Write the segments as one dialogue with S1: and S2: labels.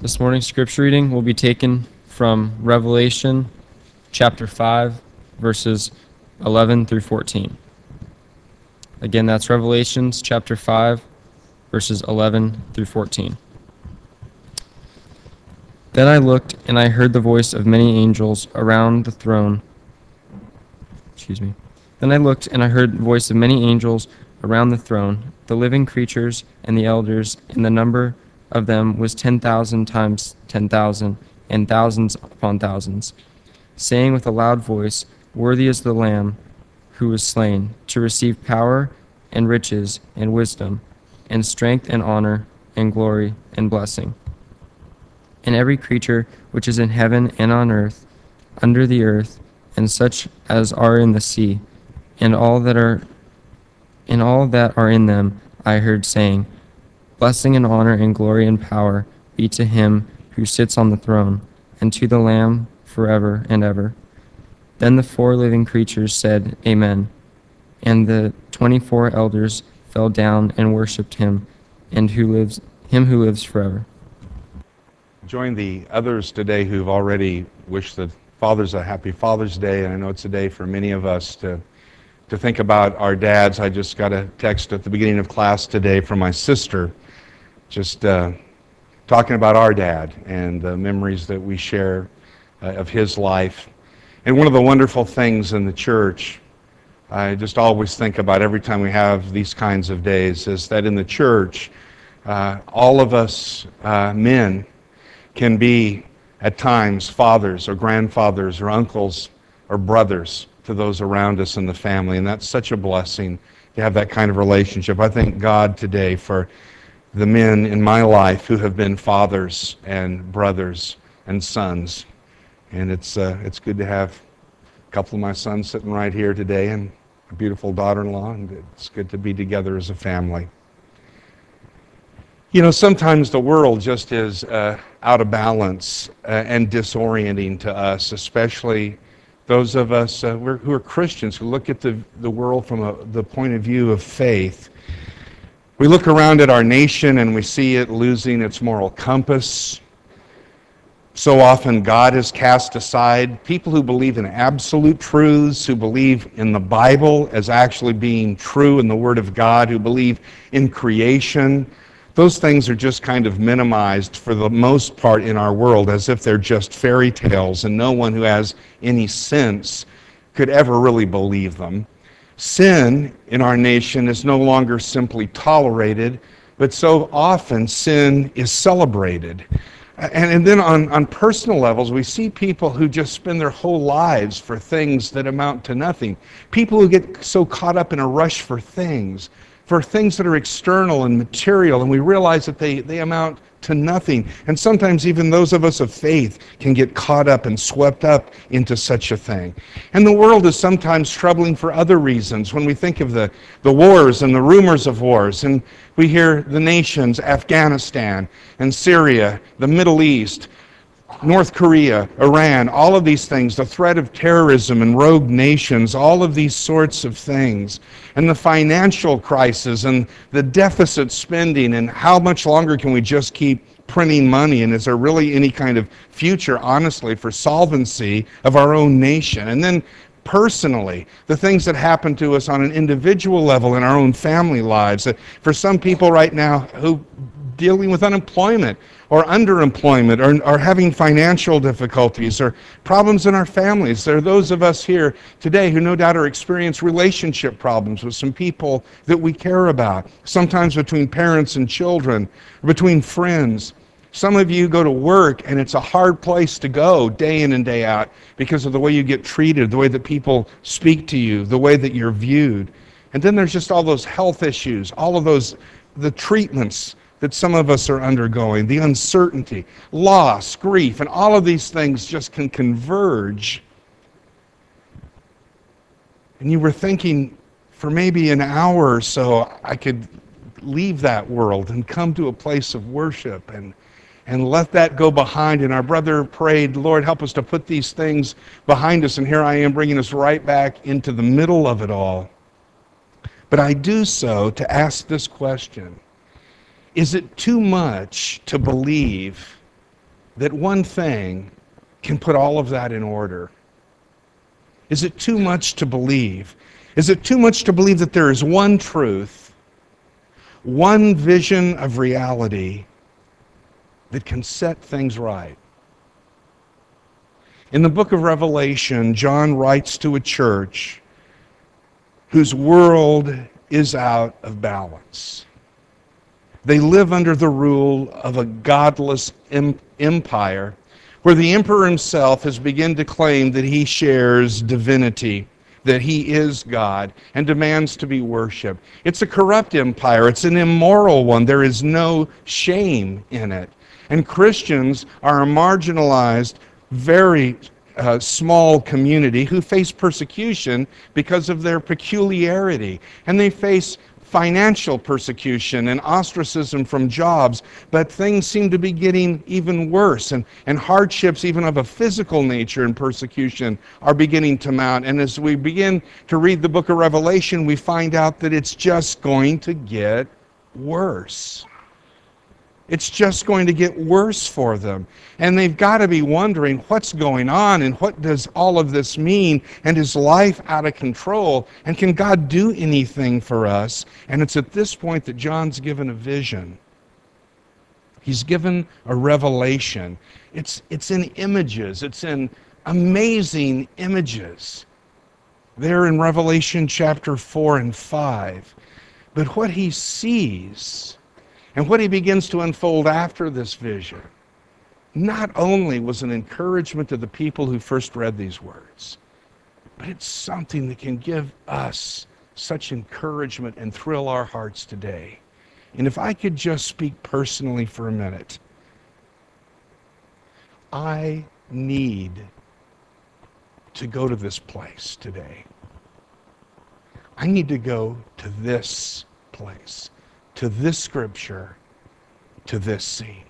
S1: This morning's scripture reading will be taken from Revelation chapter 5, verses 11 through 14. Again, that's Revelations chapter 5, verses 11 through 14. Then I looked, and I heard the voice of many angels around the throne. Then I looked, and I heard the voice of many angels around the throne, the living creatures and the elders, and the number of them was 10,000 times 10,000, and thousands upon thousands, saying with a loud voice, "Worthy is the Lamb who was slain, to receive power and riches and wisdom, and strength and honor and glory and blessing." And every creature which is in heaven and on earth, under the earth, and such as are in the sea, and all that are in them, I heard saying, "Blessing and honor and glory and power be to him who sits on the throne, and to the Lamb forever and ever." Then the 4 living creatures said, "Amen." And the 24 elders fell down and worshipped him, and who lives forever.
S2: Join the others today who've already wished the fathers a happy Father's Day, and I know it's a day for many of us to think about our dads. I just got a text at the beginning of class today from my sister, just talking about our dad and the memories that we share of his life. And one of the wonderful things in the church, I just always think about every time we have these kinds of days, is that in the church, all of us men can be at times fathers or grandfathers or uncles or brothers to those around us in the family, and that's such a blessing to have that kind of relationship. I thank God today for the men in my life who have been fathers and brothers and sons, and it's good to have a couple of my sons sitting right here today and a beautiful daughter-in-law, and it's good to be together as a family. You know, sometimes the world just is out of balance and disorienting to us, especially those of us who are Christians, who look at the world from the point of view of faith. We look around at our nation and we see it losing its moral compass. So often God is cast aside. People who believe in absolute truths, who believe in the Bible as actually being true in the Word of God, who believe in creation, those things are just kind of minimized for the most part in our world, as if they're just fairy tales, and no one who has any sense could ever really believe them. Sin in our nation is no longer simply tolerated, but so often sin is celebrated. And then on personal levels, we see people who just spend their whole lives for things that amount to nothing. People who get so caught up in a rush for things that are external and material, and we realize that they amount to nothing. And sometimes even those of us of faith can get caught up and swept up into such a thing. And the world is sometimes troubling for other reasons. When we think of the wars and the rumors of wars, and we hear the nations, Afghanistan and Syria, the Middle East, North Korea, Iran, all of these things, the threat of terrorism and rogue nations, all of these sorts of things, and the financial crisis and the deficit spending, and how much longer can we just keep printing money, and is there really any kind of future, honestly, for solvency of our own nation? And then personally, the things that happen to us on an individual level in our own family lives. For some people right now who dealing with unemployment or underemployment or having financial difficulties or problems in our families. There are those of us here today who no doubt are experiencing relationship problems with some people that we care about, sometimes between parents and children, or between friends. Some of you go to work and it's a hard place to go day in and day out because of the way you get treated, the way that people speak to you, the way that you're viewed. And then there's just all those health issues, all of those, the treatments that some of us are undergoing, the uncertainty, loss, grief, and all of these things just can converge. And you were thinking, for maybe an hour or so, I could leave that world and come to a place of worship and let that go behind. And our brother prayed, "Lord, help us to put these things behind us." And here I am bringing us right back into the middle of it all. But I do so to ask this question. Is it too much to believe that one thing can put all of that in order? Is it too much to believe? Is it too much to believe that there is one truth, one vision of reality that can set things right? In the book of Revelation, John writes to a church whose world is out of balance. They live under the rule of a godless empire where the emperor himself has begun to claim that he shares divinity, that he is God, and demands to be worshiped. It's a corrupt empire. It's an immoral one. There is no shame in it. And Christians are a marginalized, very small community who face persecution because of their peculiarity. And they face financial persecution and ostracism from jobs, but things seem to be getting even worse, and hardships even of a physical nature and persecution are beginning to mount. And as we begin to read the book of Revelation, we find out that it's just going to get worse. It's just going to get worse for them. And they've got to be wondering what's going on and what does all of this mean, and is life out of control, and can God do anything for us? And it's at this point that John's given a vision. He's given a revelation. It's in images. It's in amazing images. There in Revelation chapter 4 and 5. But what he sees and what he begins to unfold after this vision not only was an encouragement to the people who first read these words, but it's something that can give us such encouragement and thrill our hearts today. And if I could just speak personally for a minute, I need to go to this place today. I need to go to this place, to this scripture, to this scene.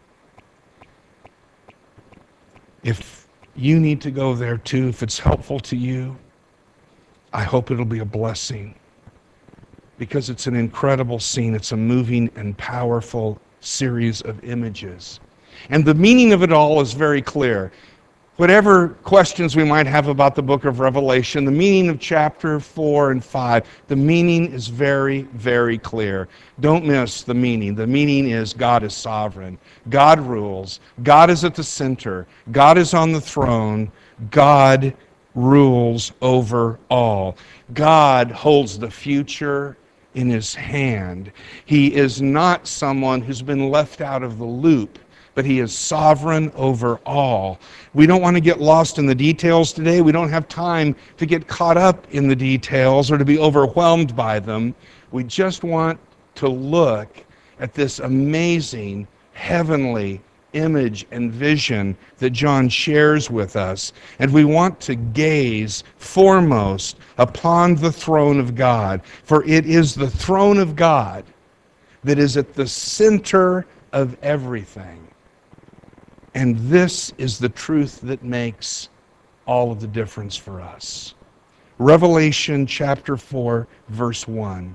S2: If you need to go there too, if it's helpful to you, I hope it'll be a blessing, because it's an incredible scene. It's a moving and powerful series of images. And the meaning of it all is very clear. Whatever questions we might have about the book of Revelation, the meaning of chapter 4 and 5, the meaning is very, very clear. Don't miss the meaning. The meaning is God is sovereign. God rules. God is at the center. God is on the throne. God rules over all. God holds the future in his hand. He is not someone who's been left out of the loop, but he is sovereign over all. We don't want to get lost in the details today. We don't have time to get caught up in the details or to be overwhelmed by them. We just want to look at this amazing heavenly image and vision that John shares with us. And we want to gaze foremost upon the throne of God, for it is the throne of God that is at the center of everything. And this is the truth that makes all of the difference for us. Revelation chapter 4, verse 1.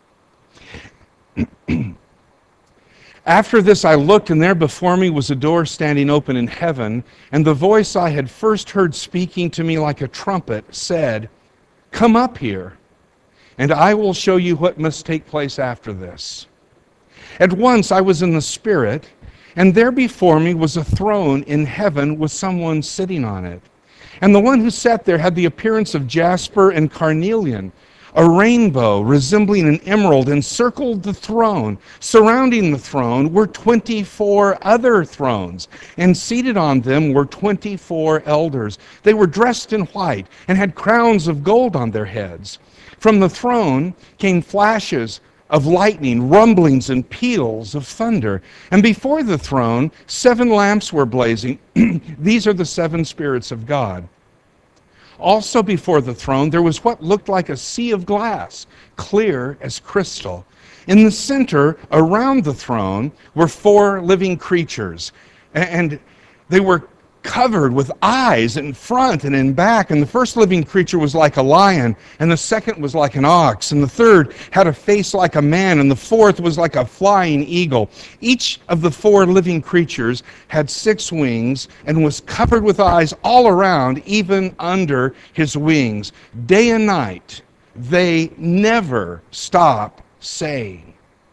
S2: After this I looked, and there before me was a door standing open in heaven, and the voice I had first heard speaking to me like a trumpet said, "Come up here, and I will show you what must take place after this." At once I was in the Spirit, and there before me was a throne in heaven with someone sitting on it. And the one who sat there had the appearance of jasper and carnelian. A rainbow resembling an emerald encircled the throne. Surrounding the throne were 24 other thrones, and seated on them were 24 elders. They were dressed in white and had crowns of gold on their heads. From the throne came flashes of lightning, rumblings, and peals of thunder. And before the throne, 7 lamps were blazing. These are the 7 spirits of God. Also before the throne, there was what looked like a sea of glass, clear as crystal. In the center, around the throne, were 4 living creatures. And they were covered with eyes in front and in back. And the first living creature was like a lion, and the second was like an ox, and the third had a face like a man, and the fourth was like a flying eagle. Each of the four living creatures had 6 wings and was covered with eyes all around, even under his wings. Day and night, they never stop saying,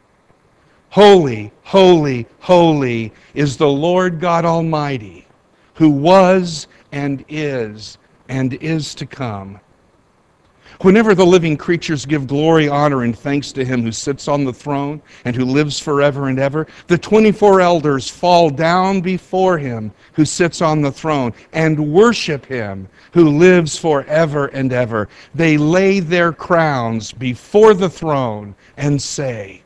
S2: "Holy, holy, holy is the Lord God Almighty, who was and is to come." Whenever the living creatures give glory, honor, and thanks to him who sits on the throne and who lives forever and ever, the 24 elders fall down before him who sits on the throne and worship him who lives forever and ever. They lay their crowns before the throne and say,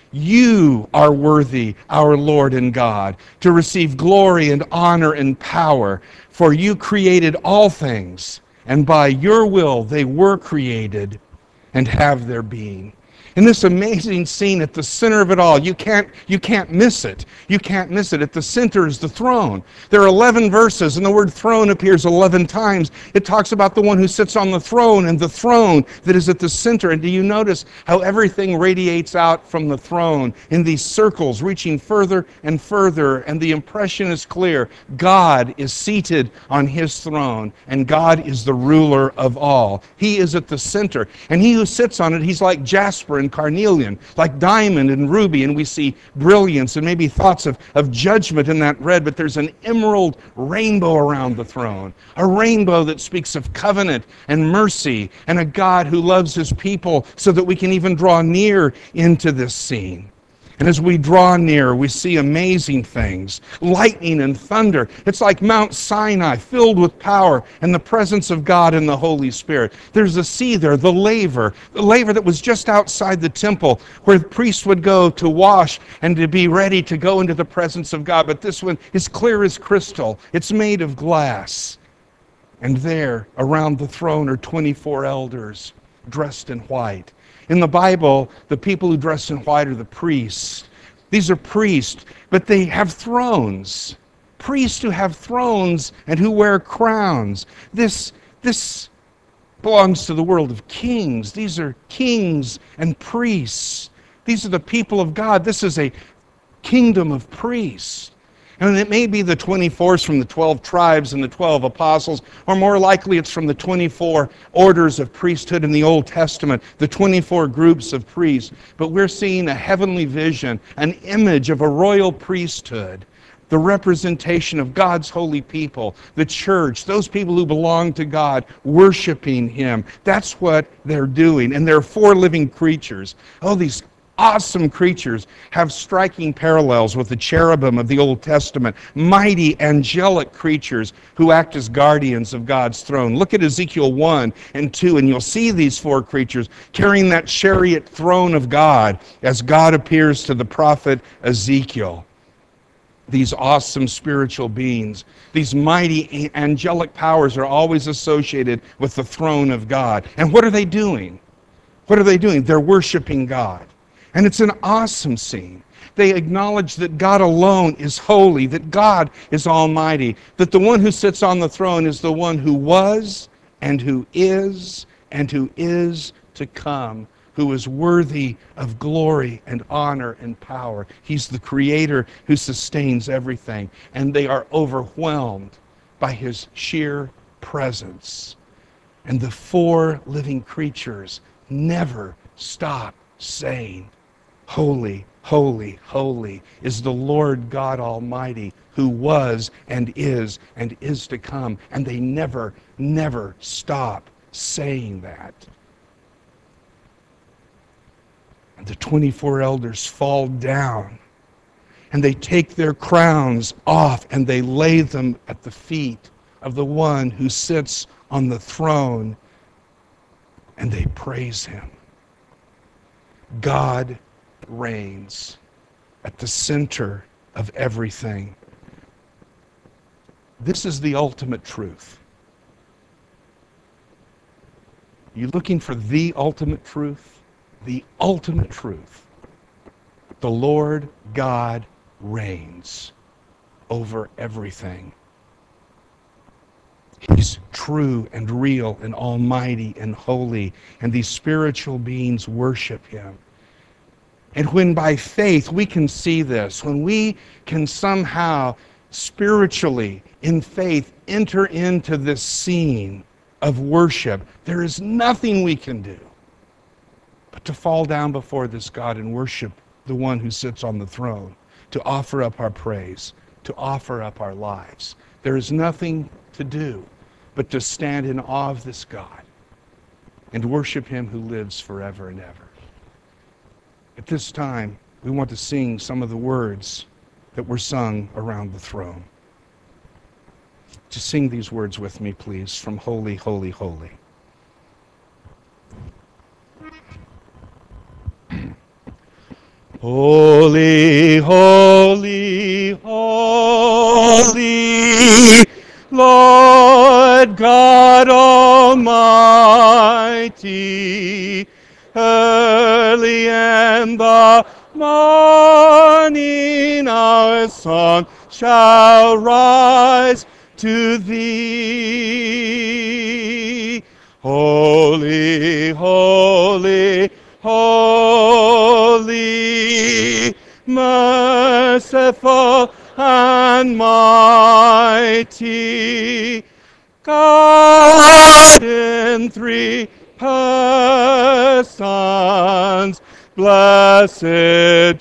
S2: "You are worthy, our Lord and God, to receive glory and honor and power, for you created all things, and by your will they were created and have their being." In this amazing scene at the center of it all, you can't miss it. You can't miss it. At the center is the throne. There are 11 verses, and the word throne appears 11 times. It talks about the one who sits on the throne and the throne that is at the center. And do you notice how everything radiates out from the throne in these circles, reaching further and further? And the impression is clear. God is seated on his throne, and God is the ruler of all. He is at the center. And he who sits on it, he's like jasper and carnelian, like diamond and ruby, and we see brilliance and maybe thoughts of judgment in that red, but there's an emerald rainbow around the throne, a rainbow that speaks of covenant and mercy and a God who loves his people so that we can even draw near into this scene. And as we draw near, we see amazing things, lightning and thunder. It's like Mount Sinai filled with power and the presence of God and the Holy Spirit. There's a sea there, the laver that was just outside the temple where the priests would go to wash and to be ready to go into the presence of God. But this one is clear as crystal. It's made of glass. And there, around the throne, are 24 elders dressed in white. In the Bible, the people who dress in white are the priests. These are priests, but they have thrones. Priests who have thrones and who wear crowns. This belongs to the world of kings. These are kings and priests. These are the people of God. This is a kingdom of priests. And it may be the 24s from the 12 tribes and the 12 apostles, or more likely it's from the 24 orders of priesthood in the Old Testament, the 24 groups of priests. But we're seeing a heavenly vision, an image of a royal priesthood, the representation of God's holy people, the church, those people who belong to God, worshiping him. That's what they're doing. And there are 4 living creatures. Oh, these awesome creatures have striking parallels with the cherubim of the Old Testament, mighty angelic creatures who act as guardians of God's throne. Look at Ezekiel 1 and 2, and you'll see these 4 creatures carrying that chariot throne of God as God appears to the prophet Ezekiel. These awesome spiritual beings, these mighty angelic powers are always associated with the throne of God. And what are they doing? What are they doing? They're worshiping God. And it's an awesome scene. They acknowledge that God alone is holy, that God is almighty, that the one who sits on the throne is the one who was and who is to come, who is worthy of glory and honor and power. He's the creator who sustains everything. And they are overwhelmed by his sheer presence. And the 4 living creatures never stop saying, "Holy, holy, holy is the Lord God Almighty, who was and is to come." And they never stop saying that. And the 24 elders fall down, and they take their crowns off, and they lay them at the feet of the one who sits on the throne, and they praise him. God reigns at the center of everything. This is the ultimate truth. You looking for the ultimate truth? The ultimate truth. The Lord God reigns over everything. true and real and almighty and holy, and these spiritual beings worship him. And when by faith we can see this, when we can somehow spiritually, in faith, enter into this scene of worship, there is nothing we can do but to fall down before this God and worship the one who sits on the throne, to offer up our praise, to offer up our lives. There is nothing to do but to stand in awe of this God and worship him who lives forever and ever. At this time, we want to sing some of the words that were sung around the throne. Just sing these words with me, please, from Holy, Holy, Holy. Holy, holy, holy, Lord God Almighty, early in the morning our song shall rise to thee. Holy, holy, holy, merciful and mighty, God in three persons, blessed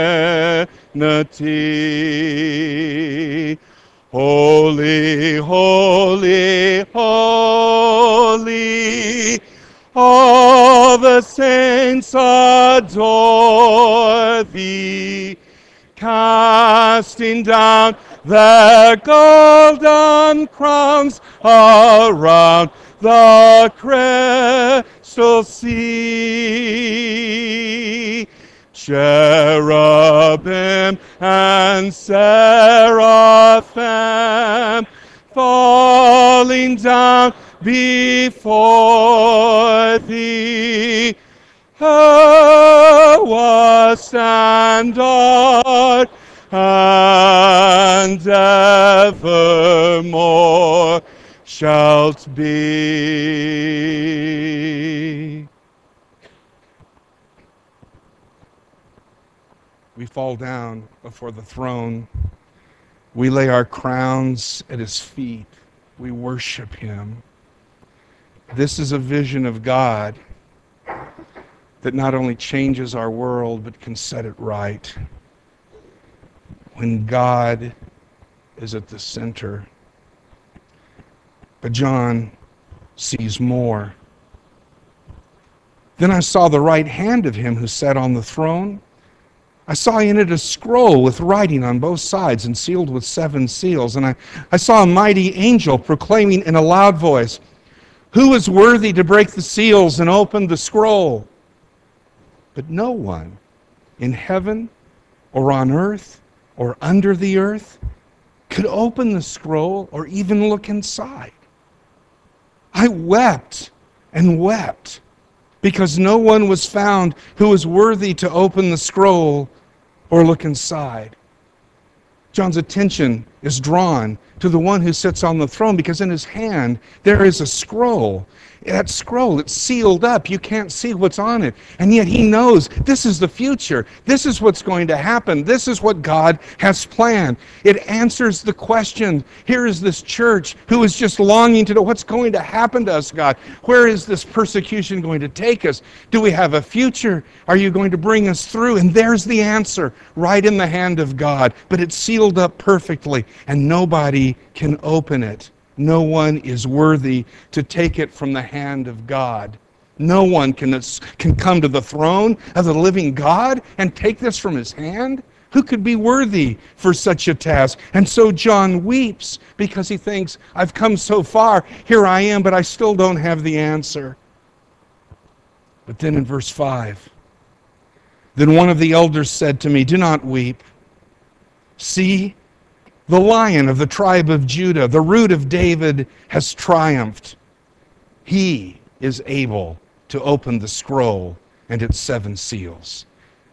S2: Trinity. Holy, holy, holy, all the saints adore thee, casting down their golden crowns around the crystal sea. Cherubim and seraphim falling down before thee, wast and art and evermore shalt be. We fall down before the throne. We lay our crowns at his feet. We worship him. This is a vision of God that not only changes our world, but can set it right. When God is at the center. But John sees more. Then I saw the right hand of him who sat on the throne. I saw in it a scroll with writing on both sides and sealed with 7 seals. And I saw a mighty angel proclaiming in a loud voice, "Who is worthy to break the seals and open the scroll?" But no one in heaven or on earth or under the earth could open the scroll or even look inside. I wept and wept because no one was found who was worthy to open the scroll or look inside. John's attention is drawn to the one who sits on the throne because in his hand there is a scroll. That scroll, it's sealed up. You can't see what's on it. And yet he knows this is the future. This is what's going to happen. This is what God has planned. It answers the question. Here is this church who is just longing to know what's going to happen to us, God. Where is this persecution going to take us? Do we have a future? Are you going to bring us through? And there's the answer right in the hand of God. But it's sealed up perfectly and nobody can open it. No one is worthy to take it from the hand of God. No one can come to the throne of the living God and take this from his hand. Who could be worthy for such a task? And so John weeps because he thinks, I've come so far, here I am, but I still don't have the answer. But then in verse 5, then one of the elders said to me, "Do not weep. See, the Lion of the tribe of Judah, the Root of David, has triumphed. He is able to open the scroll and its 7 seals."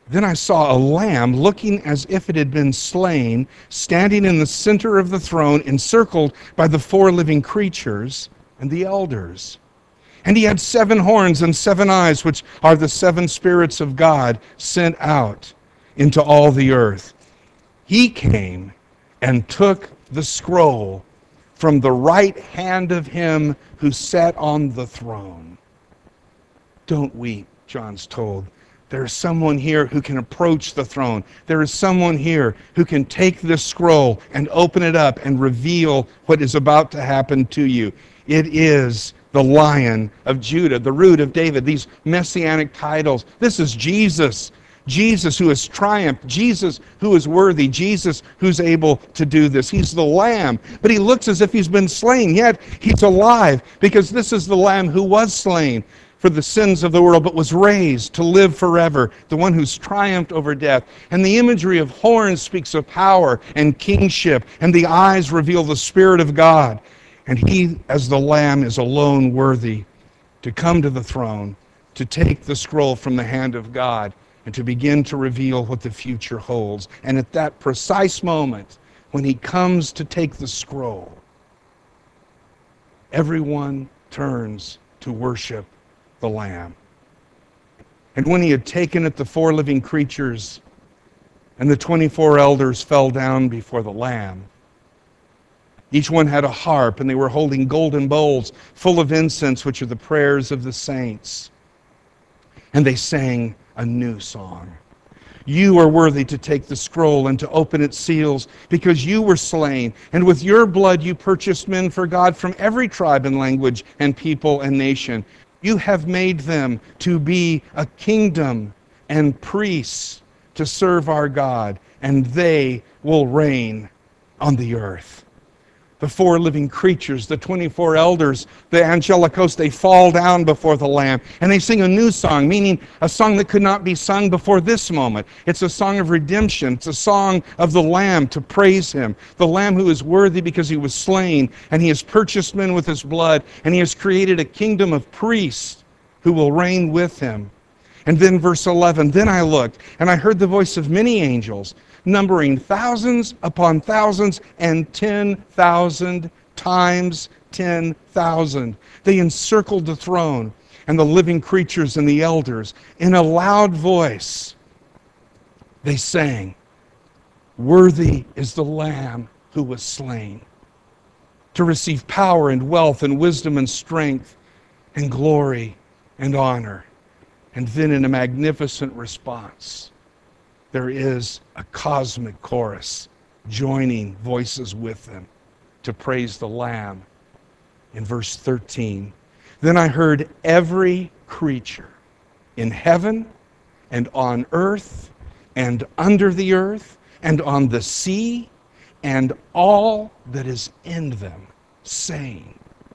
S2: Then I saw a lamb looking as if it had been slain, standing in the center of the throne, encircled by the four living creatures and the elders. And he had 7 horns and 7 eyes, which are the 7 spirits of God sent out into all the earth. He came and took the scroll from the right hand of him who sat on the throne. Don't weep, John's told. There is someone here who can approach the throne. There is someone here who can take this scroll and open it up and reveal what is about to happen to you. It is the Lion of Judah, the Root of David, these messianic titles. This is Jesus. Jesus who has triumphed, Jesus who is worthy, Jesus who's able to do this. He's the Lamb, but he looks as if he's been slain, yet he's alive, because this is the Lamb who was slain for the sins of the world, but was raised to live forever, the one who's triumphed over death. And the imagery of horns speaks of power and kingship, and the eyes reveal the Spirit of God. And he, as the Lamb, is alone worthy to come to the throne, to take the scroll from the hand of God, and to begin to reveal what the future holds. And at that precise moment, when he comes to take the scroll, everyone turns to worship the Lamb. And when he had taken it, the 4 living creatures and the 24 elders fell down before the Lamb. Each one had a harp, and they were holding golden bowls full of incense, which are the prayers of the saints. And they sang a new song. You are worthy to take the scroll and to open its seals, because you were slain, and with your blood you purchased men for God from every tribe and language and people and nation. You have made them to be a kingdom and priests to serve our God, and they will reign on the earth. The 4 living creatures, the 24 elders, the angelic host, they fall down before the Lamb, and they sing a new song, meaning a song that could not be sung before this moment. It's a song of redemption. It's a song of the Lamb to praise him. The Lamb who is worthy because he was slain, and he has purchased men with his blood, and he has created a kingdom of priests who will reign with him. And then verse 11, then I looked, and I heard the voice of many angels, numbering thousands upon thousands and 10,000 times 10,000. They encircled the throne and the living creatures and the elders. In a loud voice, they sang, worthy is the Lamb who was slain to receive power and wealth and wisdom and strength and glory and honor. And then in a magnificent response, there is a cosmic chorus joining voices with them to praise the Lamb. In verse 13, then I heard every creature in heaven and on earth and under the earth and on the sea and all that is in them saying,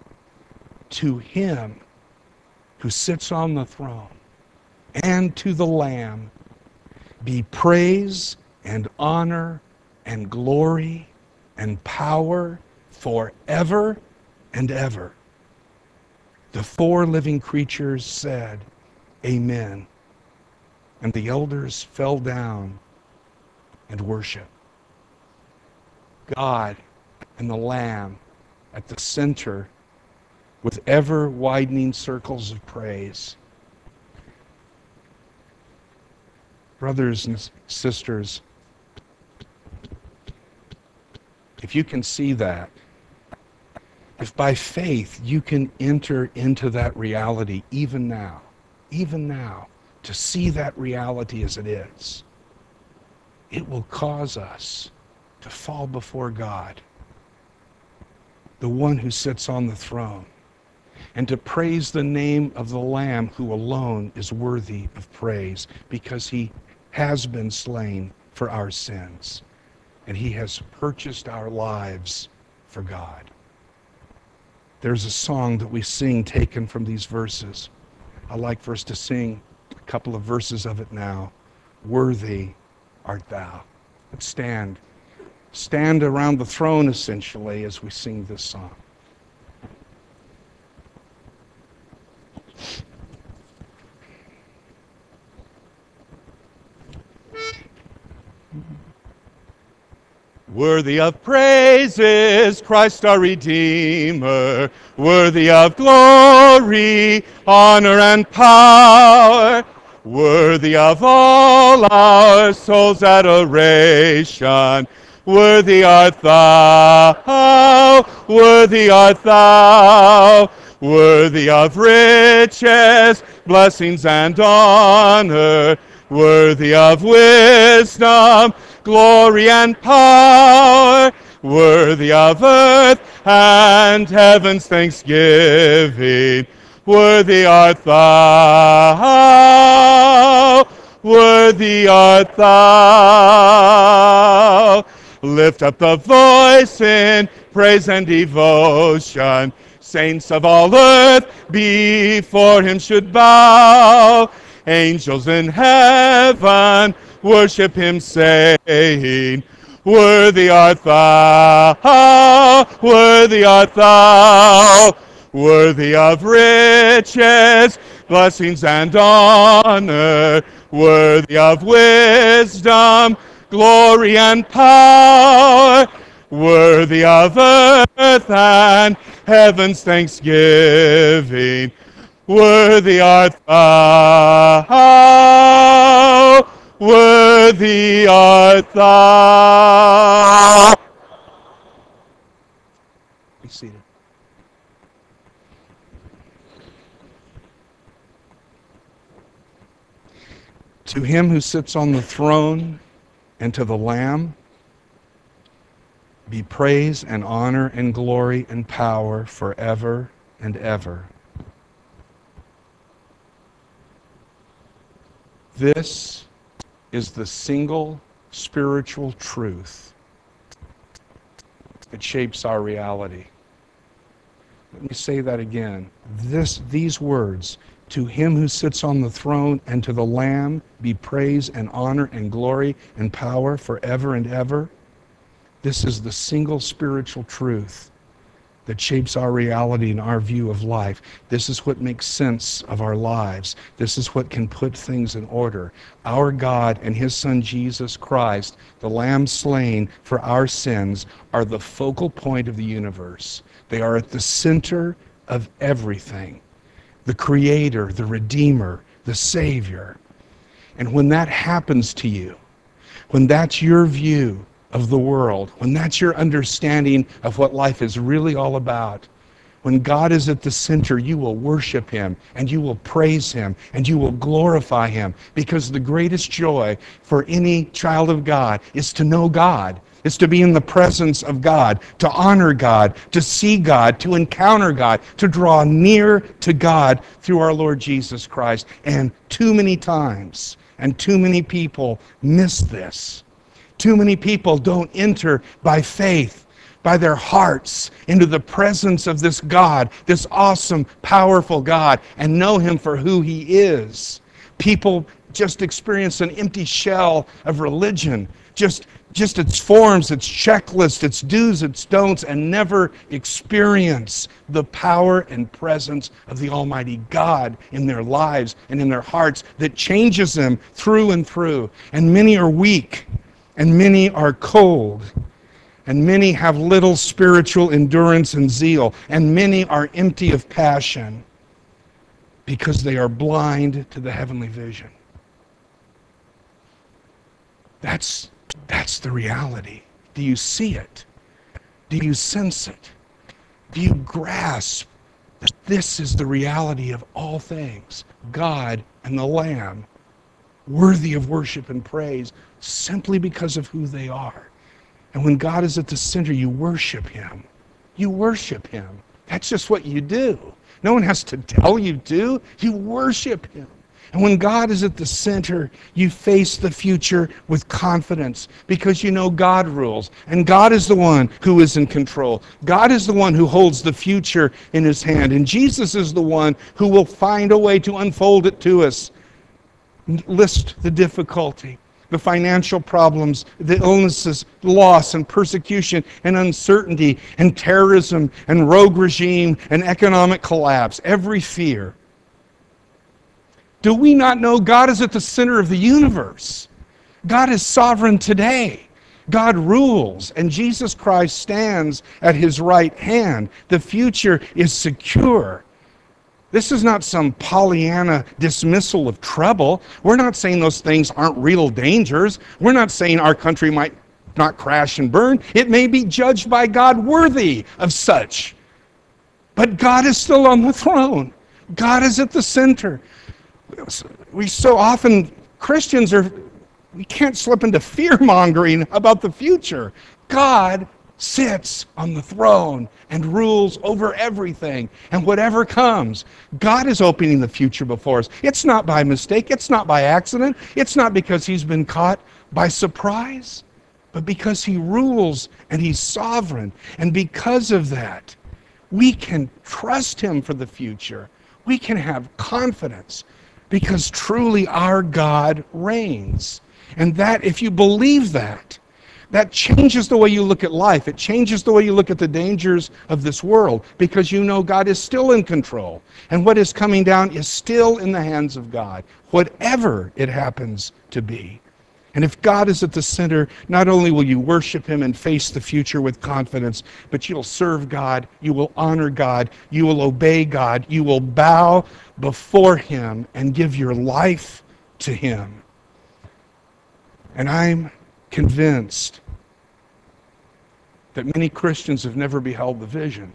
S2: to him who sits on the throne and to the Lamb be praise and honor and glory and power forever and ever. The 4 living creatures said, amen. And the elders fell down and worshiped. God and the Lamb at the center with ever-widening circles of praise. Brothers and sisters, if you can see that, if by faith you can enter into that reality even now, to see that reality as it is, it will cause us to fall before God, the one who sits on the throne, and to praise the name of the Lamb who alone is worthy of praise, because he has been slain for our sins, and he has purchased our lives for God. There's a song that we sing taken from these verses. I'd like for us to sing a couple of verses of it now. Worthy art thou. Let's stand. Stand around the throne, essentially, as we sing this song. Worthy of praises, Christ our Redeemer, worthy of glory, honor, and power, worthy of all our souls' adoration, worthy art thou, worthy art thou, worthy of riches, blessings, and honor, worthy of wisdom, glory, and power, worthy of earth and heaven's thanksgiving, worthy art thou, worthy art thou. Lift up the voice in praise and devotion. Saints of all earth before him should bow. Angels in heaven worship him, saying, worthy art thou, worthy art thou, worthy of riches, blessings, and honor, worthy of wisdom, glory, and power, worthy of earth and heaven's thanksgiving, worthy art thou, worthy art thou. Be seated. To him who sits on the throne and to the Lamb be praise and honor and glory and power forever and ever. This is the single spiritual truth that shapes our reality. Let me say that again. These words, to him who sits on the throne and to the Lamb be praise and honor and glory and power forever and ever. This is the single spiritual truth that shapes our reality and our view of life. This is what makes sense of our lives. This is what can put things in order. Our God and his Son Jesus Christ, the Lamb slain for our sins, are the focal point of the universe. They are at the center of everything. The Creator, the Redeemer, the Savior. And when that happens to you, when that's your view of the world, when that's your understanding of what life is really all about, when God is at the center, you will worship him and you will praise him and you will glorify him, because the greatest joy for any child of God is to know God. It's to be in the presence of God, to honor God, to see God, to encounter God, to draw near to God through our Lord Jesus Christ. And too many times, and too many people miss this. Too many people don't enter by faith, by their hearts, into the presence of this God, this awesome, powerful God, and know him for who he is. People just experience an empty shell of religion, just its forms, its checklists, its do's, its don'ts, and never experience the power and presence of the Almighty God in their lives and in their hearts that changes them through and through. And many are weak, and many are cold, and many have little spiritual endurance and zeal, and many are empty of passion because they are blind to the heavenly vision. That's the reality. Do you see it? Do you sense it? Do you grasp that this is the reality of all things? God and the Lamb, worthy of worship and praise simply because of who they are. And when God is at the center, you worship him. You worship him. That's just what you do. No one has to tell you to. You worship him. And when God is at the center, you face the future with confidence because you know God rules. And God is the one who is in control. God is the one who holds the future in his hand. And Jesus is the one who will find a way to unfold it to us. List the difficulty, the financial problems, the illnesses, loss and persecution and uncertainty and terrorism and rogue regime and economic collapse, every fear. Do we not know God is at the center of the universe? God is sovereign today. God rules, and Jesus Christ stands at his right hand. The future is secure. This is not some Pollyanna dismissal of trouble. We're not saying those things aren't real dangers. We're not saying our country might not crash and burn. It may be judged by God worthy of such. But God is still on the throne. God is at the center. We so often, we can't slip into fear-mongering about the future. God sits on the throne and rules over everything. And whatever comes, God is opening the future before us. It's not by mistake. It's not by accident. It's not because he's been caught by surprise, but because he rules and he's sovereign. And because of that, we can trust him for the future. We can have confidence because truly our God reigns. And that, if you believe that, that changes the way you look at life. It changes the way you look at the dangers of this world because you know God is still in control. And what is coming down is still in the hands of God, whatever it happens to be. And if God is at the center, not only will you worship him and face the future with confidence, but you'll serve God, you will honor God, you will obey God, you will bow before him and give your life to him. And I'm convinced that many Christians have never beheld the vision.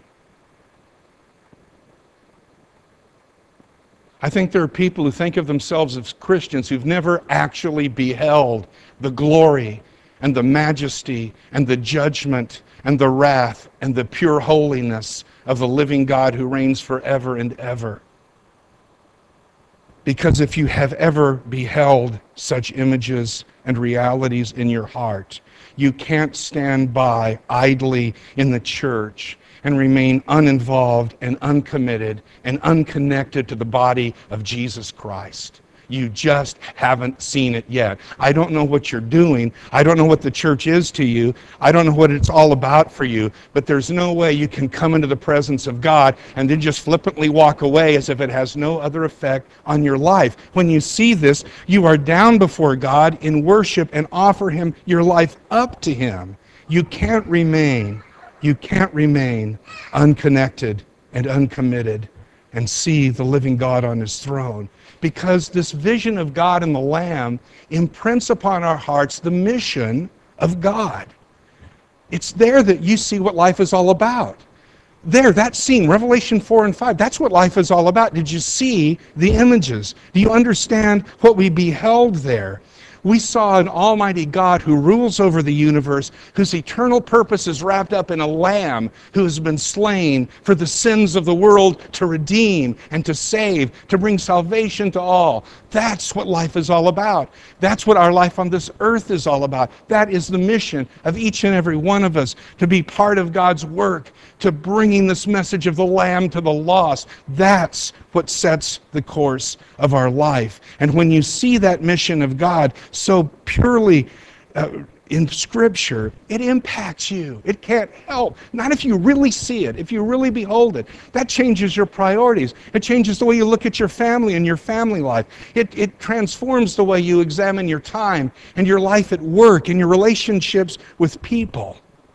S2: I think there are people who think of themselves as Christians who've never actually beheld the glory and the majesty and the judgment and the wrath and the pure holiness of the living God who reigns forever and ever. Because if you have ever beheld such images and realities in your heart, you can't stand by idly in the church and remain uninvolved and uncommitted and unconnected to the body of Jesus Christ. You just haven't seen it yet. I don't know what you're doing. I don't know what the church is to you. I don't know what it's all about for you. But there's no way you can come into the presence of God and then just flippantly walk away as if it has no other effect on your life. When you see this, you are down before God in worship and offer him your life up to him. You can't remain unconnected and uncommitted and see the living God on his throne. Because this vision of God and the Lamb imprints upon our hearts the mission of God. It's there that you see what life is all about. There, that scene, Revelation 4 and 5, that's what life is all about. Did you see the images? Do you understand what we beheld there? We saw an almighty God who rules over the universe, whose eternal purpose is wrapped up in a lamb who has been slain for the sins of the world to redeem and to save, to bring salvation to all. That's what life is all about. That's what our life on this earth is all about. That is the mission of each and every one of us, to be part of God's work, to bringing this message of the Lamb to the lost. That's what sets the course of our life. And when you see that mission of God so purely in Scripture, it impacts you. It can't help. Not if you really see it, if you really behold it. That changes your priorities. It changes the way you look at your family and your family life. It transforms the way you examine your time and your life at work and your relationships with people.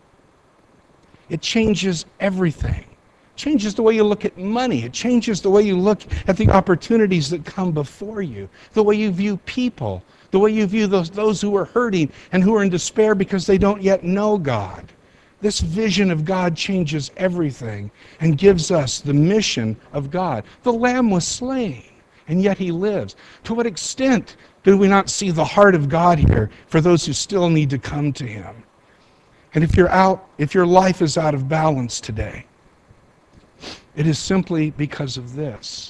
S2: It changes everything. It changes the way you look at money. It changes the way you look at the opportunities that come before you, the way you view people, the way you view those who are hurting and who are in despair because they don't yet know God. This vision of God changes everything and gives us the mission of God. The Lamb was slain, and yet he lives. To what extent do we not see the heart of God here for those who still need to come to him? And if your life is out of balance today, it is simply because of this.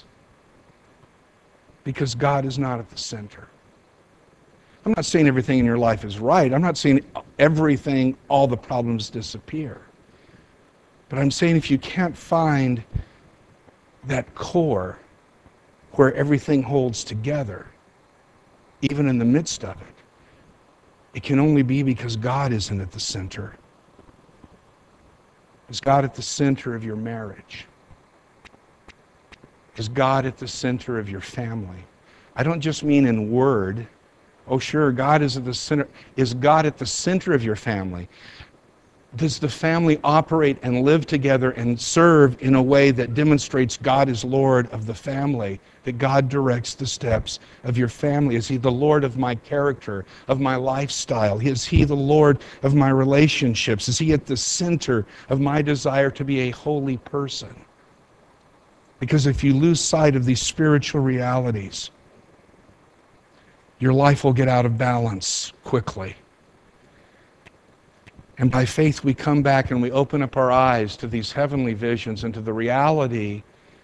S2: Because God is not at the center. I'm not saying everything in your life is right. I'm not saying everything, all the problems disappear. But I'm saying if you can't find that core where everything holds together, even in the midst of it, it can only be because God isn't at the center. Is God at the center of your marriage? Is God at the center of your family? I don't just mean in word, Oh, sure, God is at the center. Is God at the center of your family? Does the family operate and live together and serve in a way that demonstrates God is Lord of the family, that God directs the steps of your family? Is He the Lord of my character, of my lifestyle? Is He the Lord of my relationships? Is He at the center of my desire to be a holy person? Because if you lose sight of these spiritual realities, your life will get out of balance quickly. And by faith, we come back and we open up our eyes to these heavenly visions and to the reality,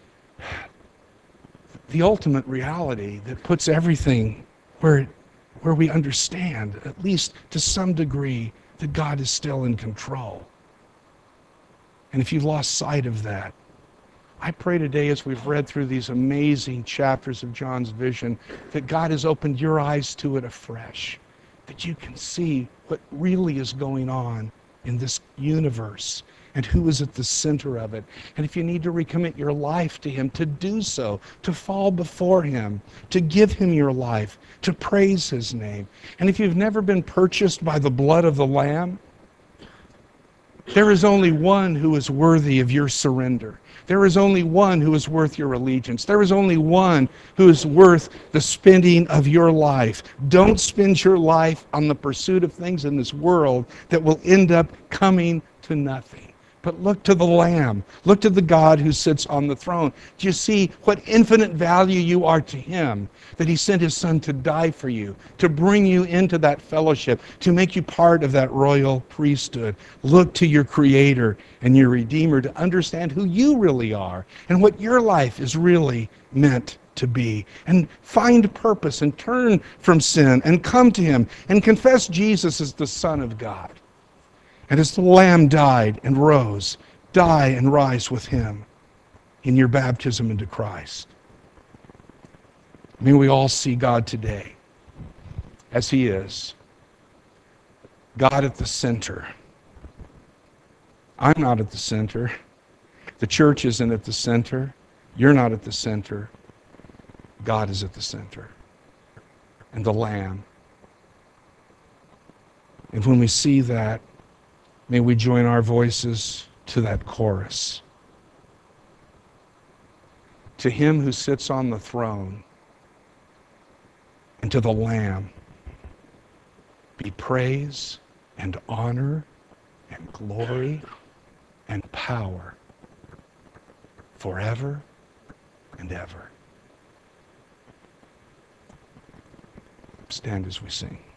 S2: the ultimate reality that puts everything where we understand, at least to some degree, that God is still in control. And if you've lost sight of that, I pray today as we've read through these amazing chapters of John's vision, that God has opened your eyes to it afresh, that you can see what really is going on in this universe and who is at the center of it. And if you need to recommit your life to Him, to do so, to fall before Him, to give Him your life, to praise His name. And if you've never been purchased by the blood of the Lamb, there is only one who is worthy of your surrender. There is only one who is worth your allegiance. There is only one who is worth the spending of your life. Don't spend your life on the pursuit of things in this world that will end up coming to nothing. But look to the Lamb. Look to the God who sits on the throne. Do you see what infinite value you are to Him? That He sent His Son to die for you, to bring you into that fellowship, to make you part of that royal priesthood. Look to your Creator and your Redeemer to understand who you really are and what your life is really meant to be. And find purpose and turn from sin and come to Him and confess Jesus as the Son of God. And as the Lamb died and rose, die and rise with Him in your baptism into Christ. May we all see God today as He is. God at the center. I'm not at the center. The church isn't at the center. You're not at the center. God is at the center. And the Lamb. And when we see that, may we join our voices to that chorus. To Him who sits on the throne and to the Lamb be praise and honor and glory and power forever and ever. Stand as we sing.